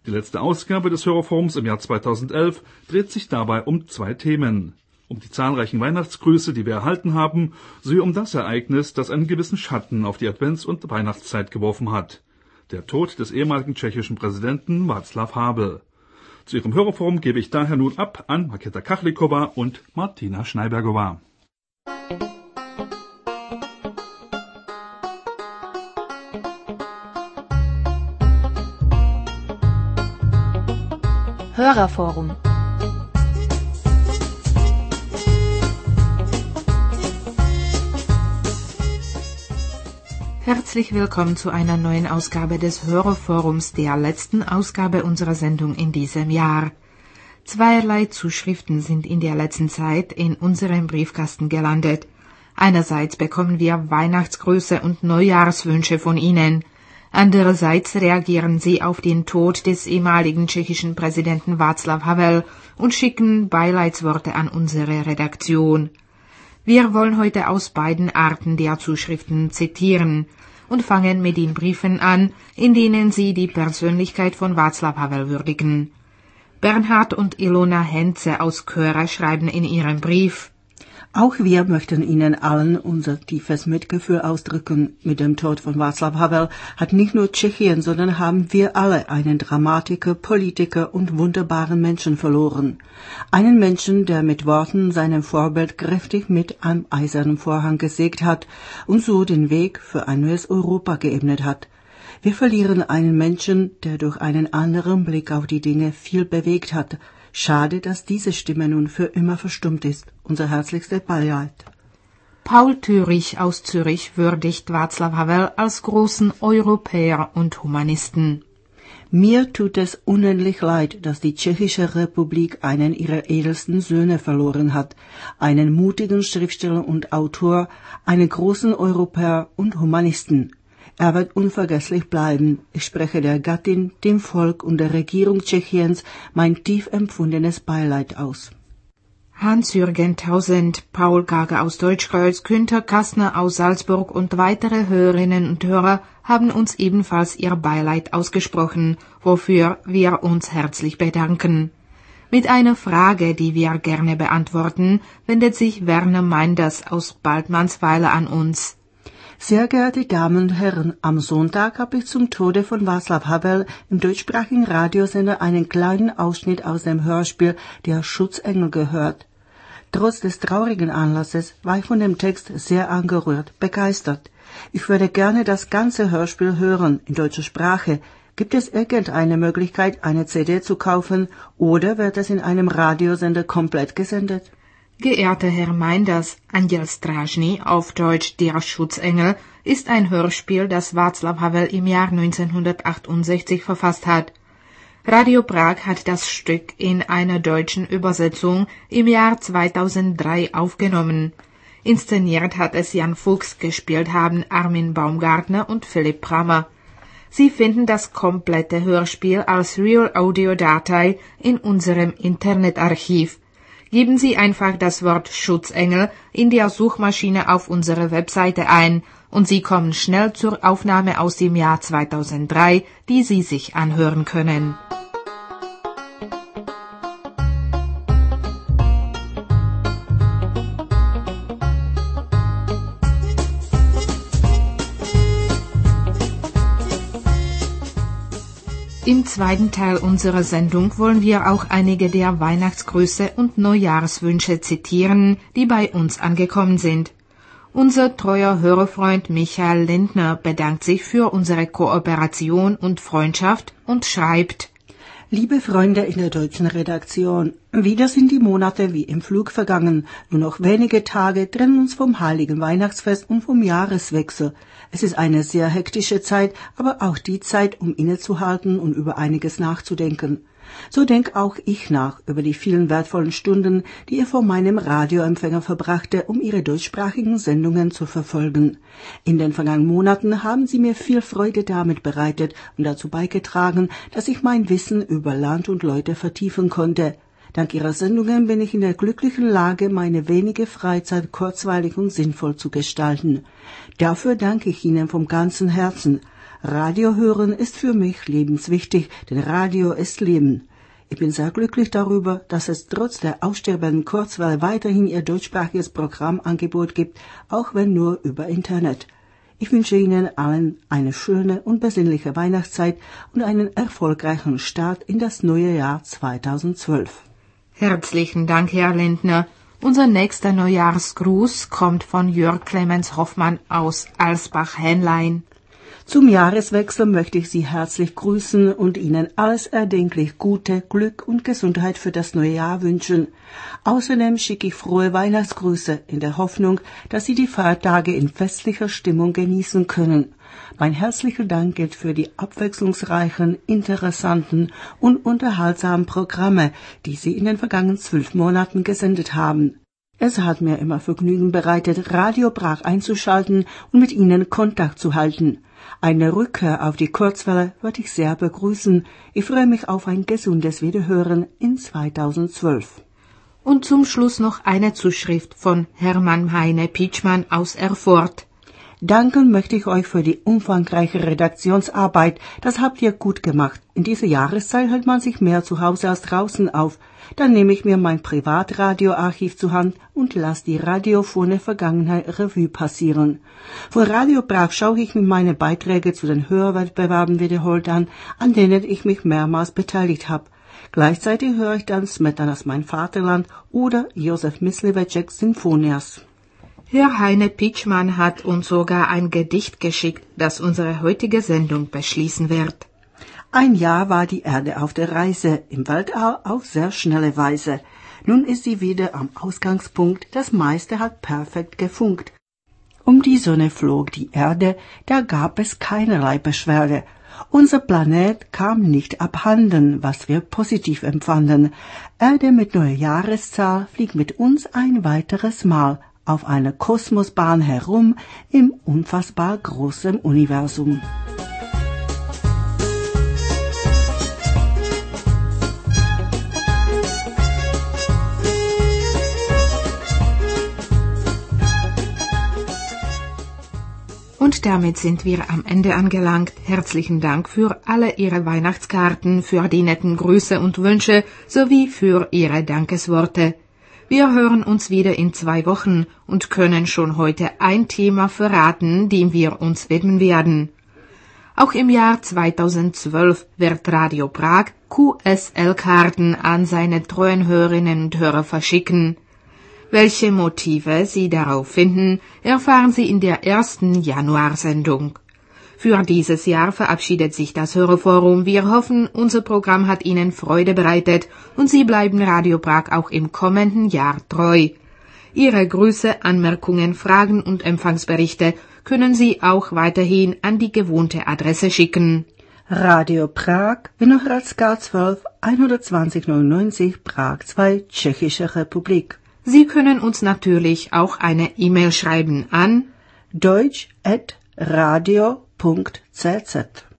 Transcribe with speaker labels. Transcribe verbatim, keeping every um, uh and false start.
Speaker 1: Die letzte Ausgabe des Hörerforums im Jahr zweitausendelf dreht sich dabei um zwei Themen. Um die zahlreichen Weihnachtsgrüße, die wir erhalten haben, sowie um das Ereignis, das einen gewissen Schatten auf die Advents- und Weihnachtszeit geworfen hat. Der Tod des ehemaligen tschechischen Präsidenten Václav Havel. Zu Ihrem Hörerforum gebe ich daher nun ab an Markéta Kachlíková und Martina Schneibergová.
Speaker 2: Hörerforum. Herzlich willkommen zu einer neuen Ausgabe des Hörerforums, der letzten Ausgabe unserer Sendung in diesem Jahr. Zweierlei Zuschriften sind in der letzten Zeit in unserem Briefkasten gelandet. Einerseits bekommen wir Weihnachtsgrüße und Neujahrswünsche von Ihnen. Andererseits reagieren Sie auf den Tod des ehemaligen tschechischen Präsidenten Václav Havel und schicken Beileidsworte an unsere Redaktion. Wir wollen heute aus beiden Arten der Zuschriften zitieren und fangen mit den Briefen an, in denen Sie die Persönlichkeit von Václav Havel würdigen. Bernhard und Ilona Henze aus Köra schreiben in ihrem Brief:
Speaker 3: Auch wir möchten Ihnen allen unser tiefes Mitgefühl ausdrücken. Mit dem Tod von Václav Havel hat nicht nur Tschechien, sondern haben wir alle einen Dramatiker, Politiker und wunderbaren Menschen verloren. Einen Menschen, der mit Worten seinem Vorbild kräftig mit am eisernen Vorhang gesägt hat und so den Weg für ein neues Europa geebnet hat. Wir verlieren einen Menschen, der durch einen anderen Blick auf die Dinge viel bewegt hat. Schade, dass diese Stimme nun für immer verstummt ist. Unser herzlichster Beileid.
Speaker 2: Paul Thürich aus Zürich würdigt Václav Havel als großen Europäer und Humanisten.
Speaker 3: Mir tut es unendlich leid, dass die Tschechische Republik einen ihrer edelsten Söhne verloren hat, einen mutigen Schriftsteller und Autor, einen großen Europäer und Humanisten. Er wird unvergesslich bleiben. Ich spreche der Gattin, dem Volk und der Regierung Tschechiens mein tief empfundenes Beileid aus.
Speaker 2: Hans-Jürgen Tausend, Paul Gager aus Deutschkreuz, Günther Kastner aus Salzburg und weitere Hörerinnen und Hörer haben uns ebenfalls ihr Beileid ausgesprochen, wofür wir uns herzlich bedanken. Mit einer Frage, die wir gerne beantworten, wendet sich Werner Meinders aus Baldmannsweiler an uns.
Speaker 3: Sehr geehrte Damen und Herren, am Sonntag habe ich zum Tode von Václav Havel im deutschsprachigen Radiosender einen kleinen Ausschnitt aus dem Hörspiel Der Schutzengel gehört. Trotz des traurigen Anlasses war ich von dem Text sehr angerührt, begeistert. Ich würde gerne das ganze Hörspiel hören, in deutscher Sprache. Gibt es irgendeine Möglichkeit, eine C D zu kaufen, oder wird es in einem Radiosender komplett gesendet?
Speaker 2: Geehrter Herr Meinders, Anděl Strážný, auf Deutsch Der Schutzengel, ist ein Hörspiel, das Václav Havel im Jahr neunzehnhundertachtundsechzig verfasst hat. Radio Prag hat das Stück in einer deutschen Übersetzung im Jahr zweitausenddrei aufgenommen. Inszeniert hat es Jan Fuchs, gespielt haben Armin Baumgartner und Philipp Prammer. Sie finden das komplette Hörspiel als Real-Audio-Datei in unserem Internetarchiv. Geben Sie einfach das Wort Schutzengel in der Suchmaschine auf unserer Webseite ein und Sie kommen schnell zur Aufnahme aus dem Jahr zweitausenddrei, die Sie sich anhören können. Im zweiten Teil unserer Sendung wollen wir auch einige der Weihnachtsgrüße und Neujahrswünsche zitieren, die bei uns angekommen sind. Unser treuer Hörerfreund Michael Lindner bedankt sich für unsere Kooperation und Freundschaft und schreibt:
Speaker 3: Liebe Freunde in der deutschen Redaktion, wieder sind die Monate wie im Flug vergangen. Nur noch wenige Tage trennen uns vom heiligen Weihnachtsfest und vom Jahreswechsel. Es ist eine sehr hektische Zeit, aber auch die Zeit, um innezuhalten und über einiges nachzudenken. So denk auch ich nach über die vielen wertvollen Stunden, die ihr vor meinem Radioempfänger verbrachte, um ihre deutschsprachigen Sendungen zu verfolgen. In den vergangenen Monaten haben sie mir viel Freude damit bereitet und dazu beigetragen, dass ich mein Wissen über Land und Leute vertiefen konnte. Dank ihrer Sendungen bin ich in der glücklichen Lage, meine wenige Freizeit kurzweilig und sinnvoll zu gestalten. Dafür danke ich Ihnen vom ganzen Herzen. Radio hören ist für mich lebenswichtig, denn Radio ist Leben. Ich bin sehr glücklich darüber, dass es trotz der aussterbenden Kurzwelle weiterhin ihr deutschsprachiges Programmangebot gibt, auch wenn nur über Internet. Ich wünsche Ihnen allen eine schöne und besinnliche Weihnachtszeit und einen erfolgreichen Start in das neue Jahr zweitausendzwölf.
Speaker 2: Herzlichen Dank, Herr Lindner. Unser nächster Neujahrsgruß kommt von Jörg Clemens Hoffmann aus Alsbach-Hähnlein.
Speaker 3: Zum Jahreswechsel möchte ich Sie herzlich grüßen und Ihnen alles erdenklich Gute, Glück und Gesundheit für das neue Jahr wünschen. Außerdem schicke ich frohe Weihnachtsgrüße in der Hoffnung, dass Sie die Feiertage in festlicher Stimmung genießen können. Mein herzlicher Dank gilt für die abwechslungsreichen, interessanten und unterhaltsamen Programme, die Sie in den vergangenen zwölf Monaten gesendet haben. Es hat mir immer Vergnügen bereitet, Radio Prag einzuschalten und mit Ihnen Kontakt zu halten. Eine Rückkehr auf die Kurzwelle würde ich sehr begrüßen. Ich freue mich auf ein gesundes Wiederhören in zweitausendzwölf.
Speaker 2: Und zum Schluss noch eine Zuschrift von Hermann Heine Pietschmann aus Erfurt.
Speaker 3: Danken möchte ich euch für die umfangreiche Redaktionsarbeit. Das habt ihr gut gemacht. In dieser Jahreszeit hält man sich mehr zu Hause als draußen auf. Dann nehme ich mir mein Privatradioarchiv zur Hand und lasse die radiophone Vergangenheit Revue passieren. Von Radio Prag schaue ich mir meine Beiträge zu den Hörwettbewerben wiederholt an, an denen ich mich mehrmals beteiligt habe. Gleichzeitig höre ich dann Smetanas Mein Vaterland oder Josef Mysliveček Sinfonias.
Speaker 2: Herr Heine Pietschmann hat uns sogar ein Gedicht geschickt, das unsere heutige Sendung beschließen wird.
Speaker 3: Ein Jahr war die Erde auf der Reise, im Weltall auf sehr schnelle Weise. Nun ist sie wieder am Ausgangspunkt, das meiste hat perfekt gefunkt. Um die Sonne flog die Erde, da gab es keinerlei Beschwerde. Unser Planet kam nicht abhanden, was wir positiv empfanden. Erde mit neuer Jahreszahl fliegt mit uns ein weiteres Mal auf einer Kosmosbahn herum im unfassbar großen Universum.
Speaker 2: Und damit sind wir am Ende angelangt. Herzlichen Dank für alle Ihre Weihnachtskarten, für die netten Grüße und Wünsche sowie für Ihre Dankesworte. Wir hören uns wieder in zwei Wochen und können schon heute ein Thema verraten, dem wir uns widmen werden. Auch im Jahr zweitausendzwölf wird Radio Prag Q S L-Karten an seine treuen Hörerinnen und Hörer verschicken. Welche Motive Sie darauf finden, erfahren Sie in der ersten Januarsendung. Für dieses Jahr verabschiedet sich das Hörerforum. Wir hoffen, unser Programm hat Ihnen Freude bereitet und Sie bleiben Radio Prag auch im kommenden Jahr treu. Ihre Grüße, Anmerkungen, Fragen und Empfangsberichte können Sie auch weiterhin an die gewohnte Adresse schicken.
Speaker 3: Radio Prag, Vinohradská zwölf, hundertzwanzig neunundneunzig, Prag zwei, Tschechische Republik.
Speaker 2: Sie können uns natürlich auch eine E-Mail schreiben an
Speaker 3: deutsch at radio punkt c z.